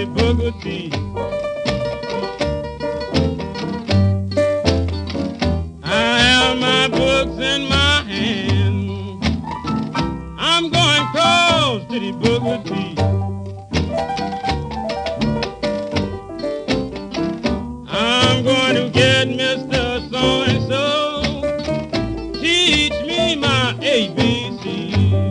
the booger T. I have my books in my hand. I'm going close to the booger T. I'm going to get Mr. So-and-so. Teach me my ABC.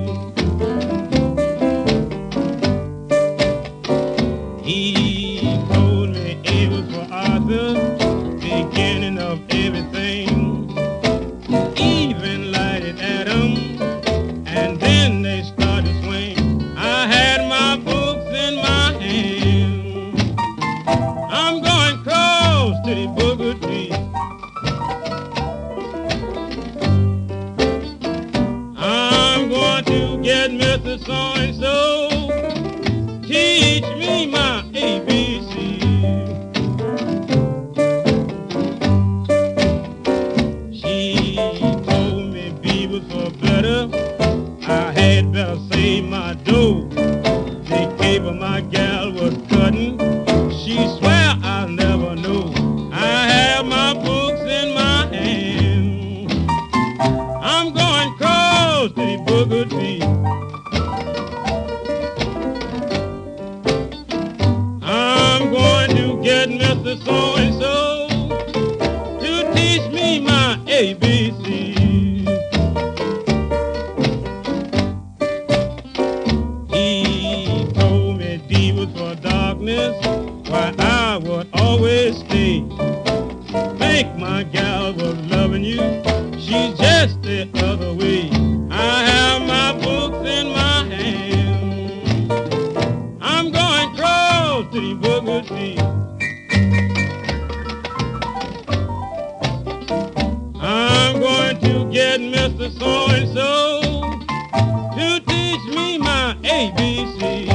He told me A was for Arthur, beginning of everything. Even lighted Adam, and then they started to swing. I had my books in my hand. I'm going close to the booger T. I'm going to get Mr. So-and-so. Teach me my ABC. She told me B was for better. I had better save my dough. The cable my gal was cutting. She swear I'll never know. I have my books in my hand. I'm going close to the booger T. I'm going to get Mr. So-and-so to teach me my ABC. He told me D was for darkness, why I would always stay. Think my gal was loving you, she's just the other way. I have my books in my hand. I'm going close to the booger T. I'm going to get Mr. So-and-so to teach me my ABC.